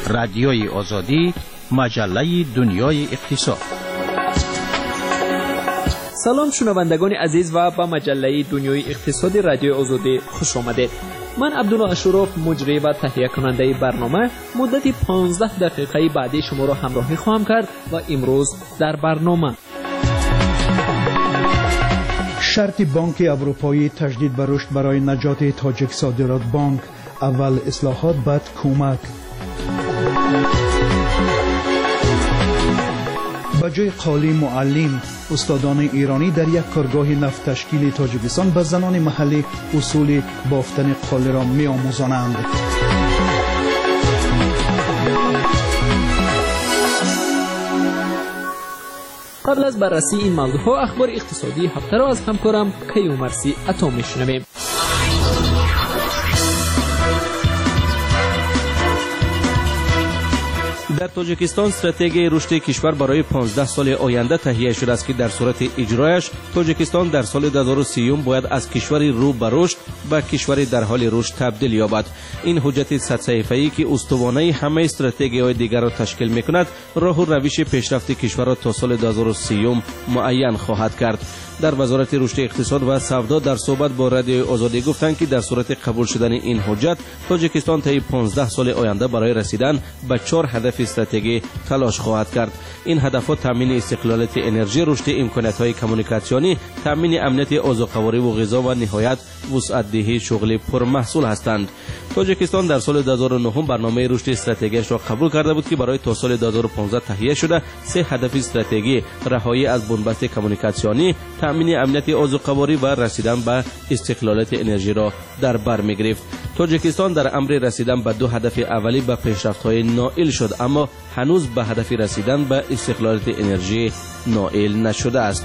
رادیوی آزادی، مجله دنیای اقتصاد. سلام شنوندگان عزیز و به مجله دنیای اقتصادی رادیوی آزادی خوش آمدید. من عبدالله اشرف، مجری و تهیه کننده برنامه، مدت 15 دقیقه بعدی شما را همراهی خواهم کرد و امروز در برنامه شرط بانک اروپایی تجدید به رشد برای نجات تاجیک صادرات بانک، اول اصلاحات بعد کمک. به جای قالی معلم، استادان ایرانی در یک کارگاه نفت تشکیل تاجیکستان به زنان محلی اصول بافتن قالی را می آموزانند. قبل از بررسی این موضوع ها، اخبار اقتصادی هفته را از همکارم کیومرثی عطا میشنویم. در تاجیکستان استراتژی رشد کشور برای 15 سال آینده تهیه شده است که در صورت اجرایش تاجیکستان در سال 2030 باید از کشوری رو به رشد به کشوری در حال رشد تبدیل یابد. این حجت 100 صفحه‌ای که استوانه همه استراتژی‌های دیگر را تشکیل می‌کند، راه و روش پیشرفت کشور را تا سال 2030 معین خواهد کرد. در وزارت رشد اقتصاد و سودا در صحبت با رادیوی آزادی گفتند که در صورت قبول شدن این حجت، تاجیکستان طی 15 سال آینده برای رسیدن به 4 هدف استراتژی تلاش خواهد کرد. این هدف‌ها تامین استقلالیت انرژی، رشد امکانات‌های کمیونیکاسیونی، تامین امنیت غذاخوری و غذا و نهایت وسعت دهی شغل پرمحصول هستند. تاجیکستان در سال 2009 برنامه رشد استراتژیش را قبول کرده بود که برای تا سال 2015 تهیه شده 3 هدف استراتژی رهایی از بنبست کمیونیکاسیونی، تامین امنیت غذاخوری و رسیدن به استقلالیت انرژی را در بر می‌گرفت. تاجیکستان در امر رسیدن به 2 هدف اولی به پیشرفت‌های نائل شد، اما هنوز به هدف رسیدن به استقلالیت انرژی نائل نشده است.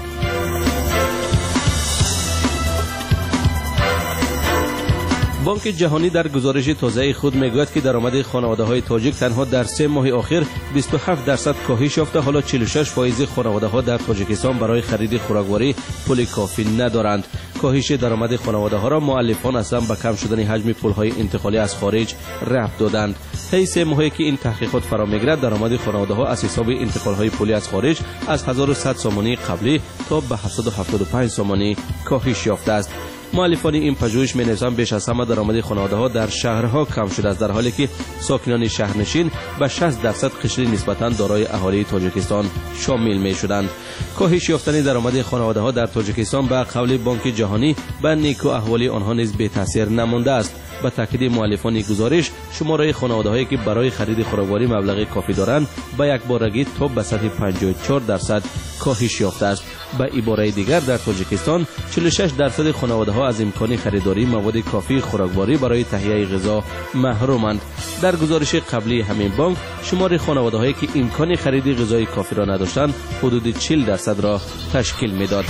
بانک جهانی در گزارش تازه خود میگوید که درآمد خانواده‌های تاجیک تنها در 3 ماه اخیر 27% کاهش یافته. حالا 46% خانواده‌ها در تاجیکستان برای خرید خوراکواری پول کافی ندارند. کاهش درآمد خانواده‌ها را مؤلفان اصلا به کم شدن حجم پول‌های انتقالی از خارج ربط دادند. طی 3 ماهی که این تحقیقات فرا می‌گیرد، درآمد خانواده‌ها از حساب انتقال‌های پولی از خارج از 1100 سومانی قبلی تا به 775 سومانی کاهش یافته است. مؤلفان این پژوهش می‌نویسند بیش از همه درآمد خانواده‌ها در شهرها کم شده است، در حالی که ساکنان شهرنشین به 60% قشر نسبتاً دارای اهالی تاجیکستان شامل می‌شدند. کاهش یافتن درآمد خانواده‌ها در تاجیکستان به قول بانک جهانی به نیکو احوال آنها نیز بی تاثیر نمانده است. به تاکید مؤلفان گزارش، شماره خانواده‌هایی که برای خرید خوراکواری مبلغ کافی دارند به یک بارگی تا به سطح 54% کاهش یافته است. به عباره دیگر، در تاجیکستان 46% خانواده‌ها از امکان خریداری مواد کافی خوراکواری برای تهیه غذا محرومند. در گزارش قبلی همین بانک، شمار خانواده‌هایی که امکان خرید غذای کافی را نداشتند حدود 40% را تشکیل می‌داد.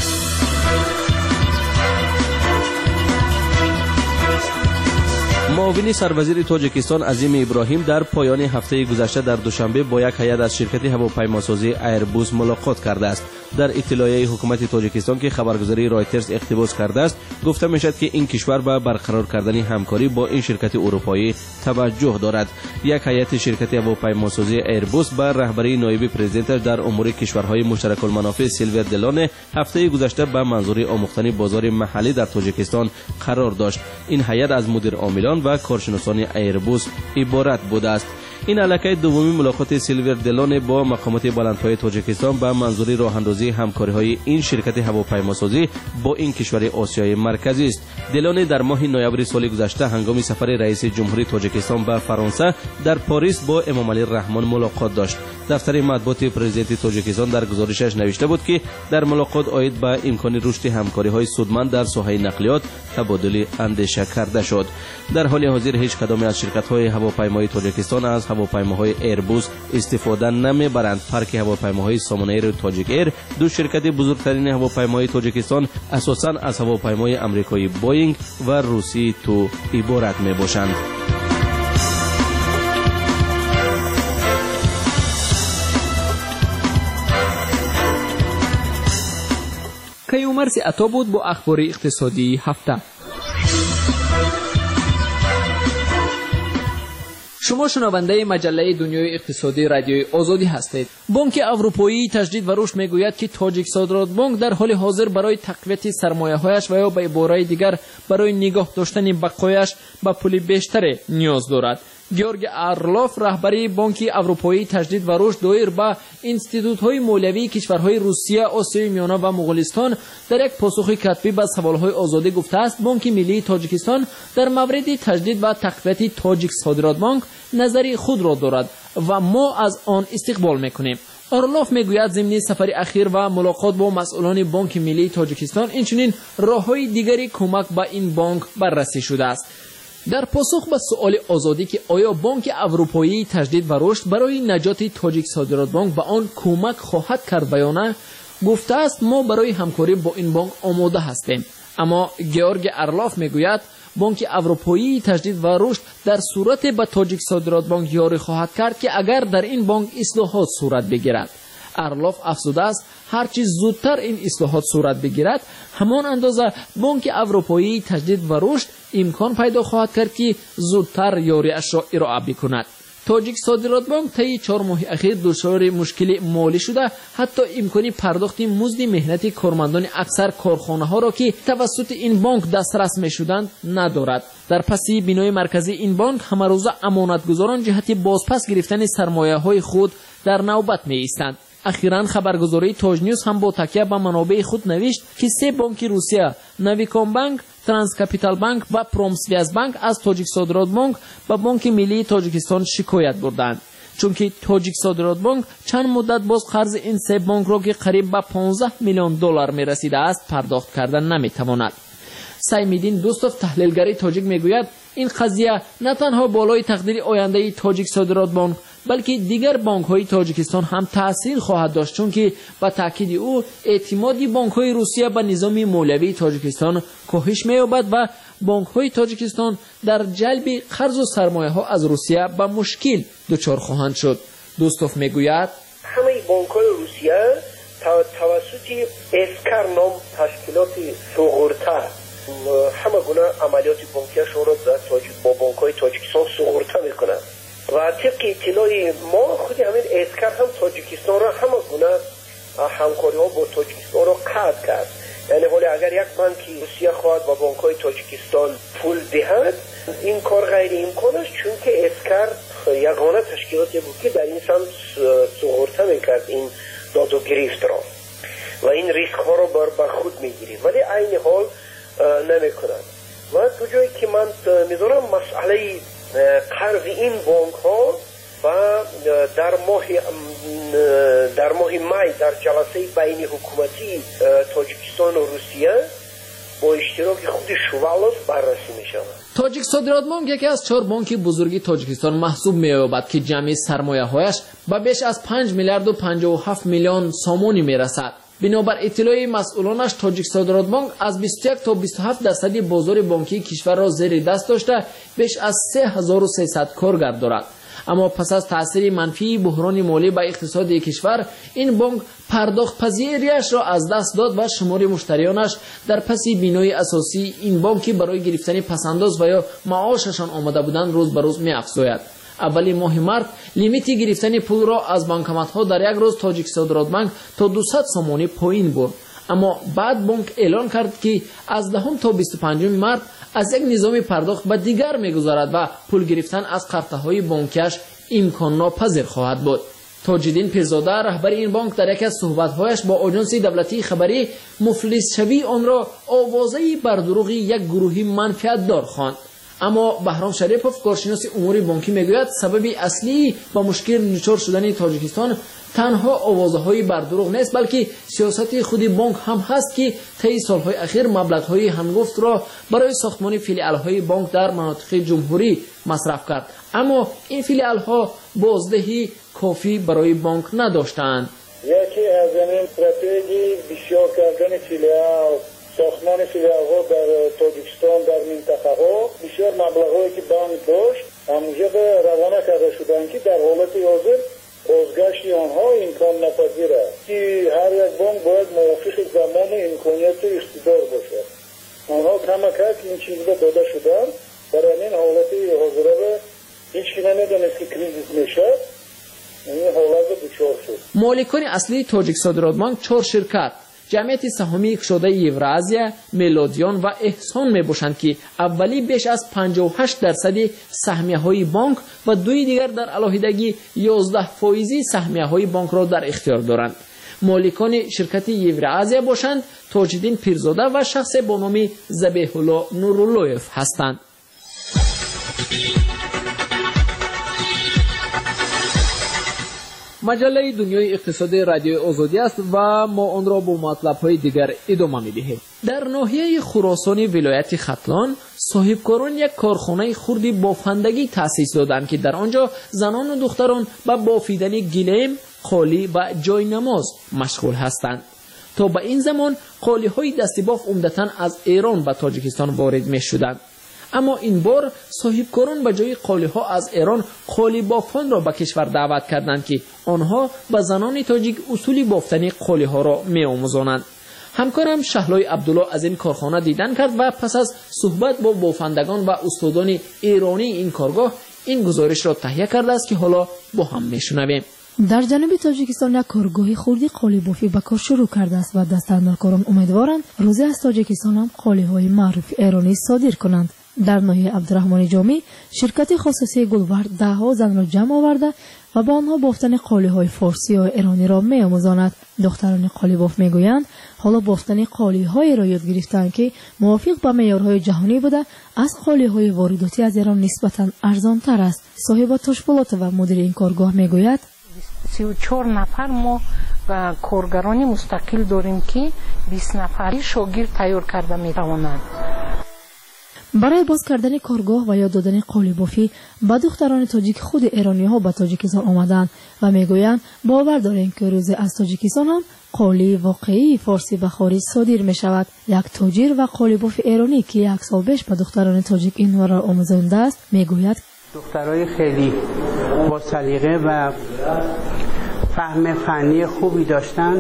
معاون سروزیر تاجیکستان عظیم ابراهیم در پایان هفته گذشته در دوشنبه با یک هیئت از شرکت هواپیماسازی ایربوس ملاقات کرده است. در اطلاعیه حکومت تاجیکستان که خبرگزاری رایترز اقتباس کرده است، گفته میشد که این کشور به برقرار کردن همکاری با این شرکت اروپایی توجه دارد. یک هیئت شرکت هواپیماسازی ایربوس به رهبری نایب پرزیدنتش در امور کشورهای مشترک المنافع سیلور دلون هفته گذشته به منظور آموختن بازار محلی در تاجیکستان قرار داشت. این هیئت از مدیر عاملان و کارشناسان ایربوس عبارت بوده است. این علاقه دومی ملاقات سیلور دلون با مقامات بلندپایه تاجیکستان به منظور راه‌اندازی همکاری‌های این شرکت هواپیماسازی با این کشور آسیای مرکزی است. دلون در ماه نوامبر سال گذشته هنگام سفر رئیس جمهوری تاجیکستان به فرانسه در پاریس با امام علی رحمان ملاقات داشت. دفتر مطبوعات پرزیدنت تاجیکستان در گزارشش نوشته بود که در ملاقات آید به امکان رشد همکاری‌های سودمند در ساحه نقلیات تبادل اندیشه کرده شد. در حال حاضر هیچ کدام از شرکت‌های هواپیمایی تاجیکستان از هواپیماهای ایربوس استفاده نمی‌برند. پارک هواپیماهای سامان ایر و تاجیک ایر، دو شرکت بزرگترین هواپیمایی تاجیکستان، اساساً از هواپیمای آمریکایی بوئینگ و روسی تو عبارت می‌باشند. کیومرثی عطا بود با اخبار اقتصادی هفته. شما شنونده مجله دنیای اقتصادی رادیوی آزادی هستید. بانک اروپایی تجدید و رشد میگوید که تاجیک صادرات بانک در حال حاضر برای تقویت سرمایه‌هایش و یا به عبارت دیگر برای نگاه داشتن بقایش به پول بیشتر نیاز دارد. گیورگ ارلوف رهبری بانک اروپایی تجدید و رشد دایر به اینستیتوت‌های مالیوی کشورهای روسیه، آسیای میانه و مغولستان در یک پاسخ کتبی به سوال‌های آزادی گفته است بانک ملی تاجیکستان در مورد تجدید و تقویت تاجیک صادرات بانک نظری خود را دارد و ما از آن استقبال می‌کنیم. ارلوف میگوید ضمن سفر اخیر و ملاقات با مسئولان بانک ملی تاجیکستان اینچنین راه‌های دیگری کمک به این بانک بررسی شده است. در پاسخ به سؤال آزادی که آیا بانک اروپایی تجدید و رشد برای نجات تاجیک صادرات بانک به آن کمک خواهد کرد یا نه، گفته است ما برای همکاری با این بانک آماده هستیم. اما گیورگ ارلوف میگوید بانک اروپایی تجدید و رشد در صورت به تاجیک صادرات بانک یاری خواهد کرد که اگر در این بانک اصلاحات صورت بگیرد. ارلوف افزوده است هرچی زودتر این اصلاحات صورت بگیرد همان اندازه بانک اروپایی تجدید و رشد امکان پیدا خواهد کرد که زودتر یاریش را ارائه بکند. تاجیک صادرات بانک طی 4 ماه اخیر دچار مشکل مالی شده، حتی امکانی پرداخت مزد مهنتی کارمندان اکثر کارخانه‌ها را که توسط این بانک دسترس می‌شدند ندارد. در پسی بینای مرکزی این بانک همه روزه امانتگزاران جهت بازپس گرفتن سرمایه‌های خود در نوبت می‌ایستند. اخیراً خبرگزاری تاج نیوز هم با تکیه به منابع خود نوشت که 3 بانک روسیه، نویکام بانک، ترانس کپیتال بانک و پرومسویاز بانک از تاجیک صادرات بانک به بانک ملی تاجیکستان شکایت بردند، چون که تاجیک صادرات بانک چند مدت باز قرض این 3 بانک را که قریب به 15 میلیون دلار میرسیده است پرداخت کردن نمیتواند. سیمیدین دوستوف تحلیلگری تاجیک میگوید این قضیه نه تنها بالای تقدیر آینده تاجیک صادرات بانک بلکه دیگر بانک‌های تاجیکستان هم تأثیر خواهد داشت، چون که با تاکید او اعتماد بانک‌های روسیه به نظام مالیوی تاجیکستان کاهش می‌یابد و بانک‌های تاجیکستان در جلب قرض و سرمایه‌ها از روسیه به مشکل دچار خواهند شد. دوستوف میگوید همه بانک‌های روسیه توسط اسکر نام تشکیلات سوغورتا همه گونه عملیات بانکیشون را با بانک‌های تاجیکستان سوغورتا می‌کنند و طبق اطلاع ما خود همین اسکر هم تاجیکستان را همه گونه همکاری ها با تاجیکستان را قطع کرد. یعنی حالا اگر یک بانکی روسیه خواهد با بانک های تاجیکستان پول دهد این کار غیر امکان است، چون که اسکر یگانه تشکیلاتی بود که در این سمت سوغورتا میکرد این داد و گرفت را و این ریسک ها را بر خود میگیرید، ولی عین حال نمیکنند. و تو جایی که من میذارم مسئله قرض این بانک ها و در ماه می در جلسه بین حکومتی تاجیکستان و روسیه با اشتراک خود شوالوف بررسی می شود. تاجیک صادرات بانک یکی از 4 بانک بزرگی تاجیکستان محسوب می یابد که جمعی سرمایه هایش به بیش از 5 میلیارد و 57 میلیون سامانی می رسد. بنابر اطلاع مسئولانش تاجیک صادرات بانک از 21 تا 27% بازار بانکی کشور را زیر دست داشته بیش از 3300 کارگر دارد. اما پس از تاثیر منفی بحران مالی به اقتصاد کشور این بانک پرداخت پذیریش را از دست داد و شمار مشتریانش در پس بینای اساسی این بانکی برای گرفتن پسنداز و یا معاششان آمده بودند روز به روز می افزاید. اولی ماه مارت لیمیت گرفتن پول را از بانکمات‌ها در یک روز تاجیک صادرات بانک تا 200 سامانی پایین برد، اما بعد بانک اعلان کرد که از 10 تا 25 مارت از یک نظام پرداخت به دیگر می‌گذارد و پول گرفتن از قرضه‌های بانکیش امکان ناپذیر خواهد بود. تاج‌الدین پیرزاده رهبر این بانک در یکی از صحبت‌هایش با آژانس دولتی خبری مفلس شوی آن را آوازه بر دروغ یک گروهی منفعت دار خواند. اما بهرام شریفوف کارشناس امور بانکی میگوید سبب اصلی با مشکل دچار شدن تاجیکستان تنها آوازه‌های بر دروغ نیست، بلکه سیاست خود بانک هم هست که طی سال‌های اخیر مبلغ‌های هنگفت را برای ساختمان فیلیال‌های بانک در مناطق جمهوری مصرف کرد، اما این فیلیال‌ها بازدهی کافی برای بانک نداشتند. یکی از این استراتژی بسیار کردن فیلیال ساختمان فیلیال‌ها در تاجیکستان در منطقه‌ها بسیار مبلغ‌هایی که بانک داشت همونجا به روانه کرده شدند که در حالت حاضر بازگشت آنها امکان ناپذیر است که هر یک بانک باید موافق زمان امکانیت و اقتدار باشد. آنها کمک این چیز را داده شدند، برای این حالت حاضره را هیچ کی نمیدونه که کریزیس میشه این حالت دچار شد. مالکان اصلی تاجیک صادرات بانک 4 شرکت جمعیت سهامی شده یورازیا، میلودیان و احسان میباشند که اولی بیش از 58% سهمیه‌های بانک و دوی دیگر در علاهیدگی 11% سهمیه‌های بانک را در اختیار دارند. مالکان شرکت یورازیا باشند تاجدین پیرزاده و شخص با نام ذبیح الله نوراللهیف هستند. مجله دنیای اقتصاد رادیو آزادی است و ما آن را با مطلب‌های دیگر ادامه می‌دهیم. در ناحیه خراسان ولایت ختلان صاحبکاران یک کارخانه خردی بافندگی تأسیس دادند که در آنجا زنان و دختران به بافیدن گلیم، قالی و جای نماز مشغول هستند. تا به این زمان قالی‌های دستی باف عمدتاً از ایران به تاجیکستان وارد می‌شدند. اما این بار صاحبکاران به جای قالی‌ها از ایران قالی بافان را به کشور دعوت کردند که آنها به زنان تاجیک اصول بافتن قالی‌ها را می‌آموزانند. همکارم شهلای عبدالله از این کارخانه دیدن کرد و پس از صحبت با بافندگان و استادان ایرانی این کارگاه این گزارش را تهیه کرده است که حالا با هم می‌شنویم. در جنوب تاجیکستان یک کارگاه خردی قالی بافی به کار شروع کرده است و دستاندرکاران امیدوارند روزی از تاجیکستان هم قالی‌های معروف ایرانی صادر کنند. در ناحیه عبدالرحمن جامی شرکت خصوصی گلورد 10 زن را جمع آورده و با آنها بافتن قالی‌های فارسی و ایرانی را می‌آموزاند. دختران قالی باف می‌گویند حالا بافتن قالی‌های را یاد گرفتند که موافق با معیارهای جهانی بوده از قالی‌های وارداتی از ایران نسبتاً ارزان‌تر است. صاحب تشکیلات و مدیر این کارگاه می‌گوید 34 نفر ما کارگران مستقل داریم که 20 نفری شاگرد تیار کرده می‌توانند. برای باز کردن کارگاه و یاد دادن قالی بافی به دختران تاجیک خود ایرانی‌ها به تاجیکستان آمدند و میگویند باور داریم که روز از تاجیکستان هم قالی واقعی فارسی به خارج صادر می شود. یک تاجر و قالی باف ایرانی که 1 سال پیش به دختران تاجیک این را آموزانده است میگوید دخترای خیلی با سلیقه و فهم فنی خوبی داشتند.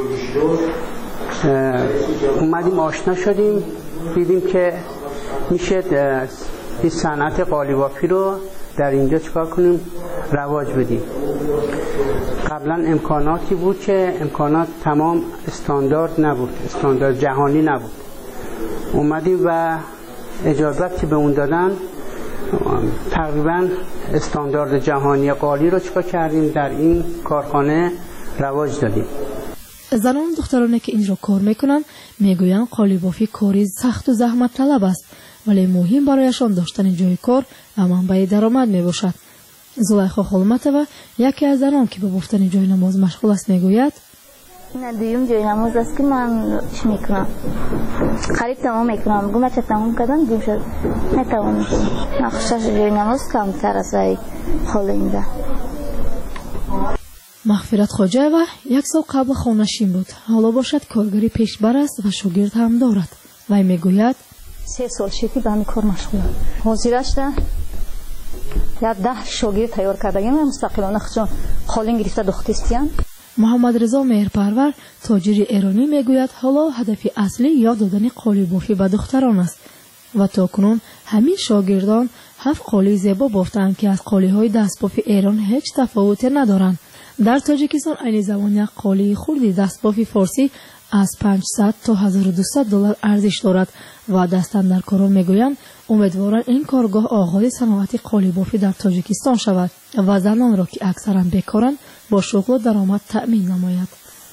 اومدیم آشنا شدیم، دیدیم که میشه این صنعت قالی بافی رو در اینجا چکار کنیم رواج بدیم. قبلا امکاناتی بود که امکانات تمام استاندارد نبود، استاندارد جهانی نبود. اومدیم و اجازت که به اون دادن تقریبا استاندارد جهانی قالی رو چکار کردیم در این کارخانه رواج دادیم. زنان و دخترانی که اینجا کار میکنند میگویند قالی بافی کاری سخت و زحمت طلب است ولی مهم برایشان داشتن جای کار و منبع درآمد میباشد. زلیخا خولمتова یکی از زنان که به بافتن جای نماز مشغول است میگوید این دویم جای نماز است که من چی میکنم خرید تمام میکنم گم چه تمام کردن دیم شد نتوانم نخوشش جای نماز کمتر از حال اینجا. مغفرت خواجه‌وا 1 سال قبل خانشین بود. حالا باشد کارگری پیشبر است و شاگرد هم دارد. وی میگوید 3 سال شدی به همین کار مشغولم. حاضرش ده 10 شاگرد تیار کردگیم و مستقلانه خودشون خالین گرفته دختستیان. محمد رضا مهرپرور تاجر ایرانی میگوید حالا هدف اصلی یاد دادن قالی بافی به دختران است و تاکنون همین شاگردان 7 قالی زیبا بافتند که از قالی‌های دستباف ایران هیچ تفاوتی ندارند. در تاجیکستان این زمان یک قالی خردی دستباف فارسی از 500 تا 1200 دلار ارزش دارد و دستاندرکاران میگویند امیدوارند این کارگاه آغاز صنعت قالی بافی در تاجیکستان شود و زنان را که اکثرا بیکارند با شغل و درآمد تأمین نماید.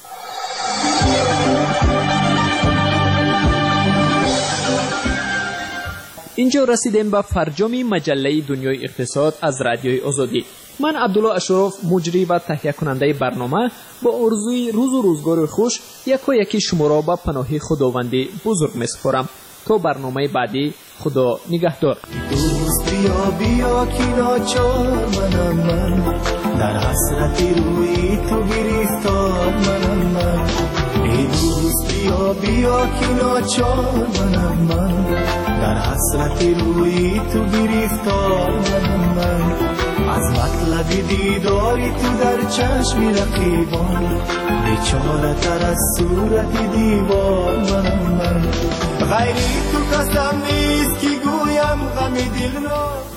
اینجا رسیدیم به فرجام مجله دنیای اقتصاد از رادیوی آزادی. من عبدالله اشرف مجری و تهیه کننده برنامه با آرزوی روز و روزگار خوش یکی شما را به پناه خداوندی بزرگ می‌سپارم. تا برنامه بعدی خدا نگهدار. دوست بیا که ناچار من در حسرتی روی تو گرفتار من ای دوست بیا که ناچار من در حسرتی روی تو گرفتار من از مطلب دیداری تو در چشم رقیبان بیچاره تر از صورت دیوار من غیری تو قسم نیست که گویم غم دل را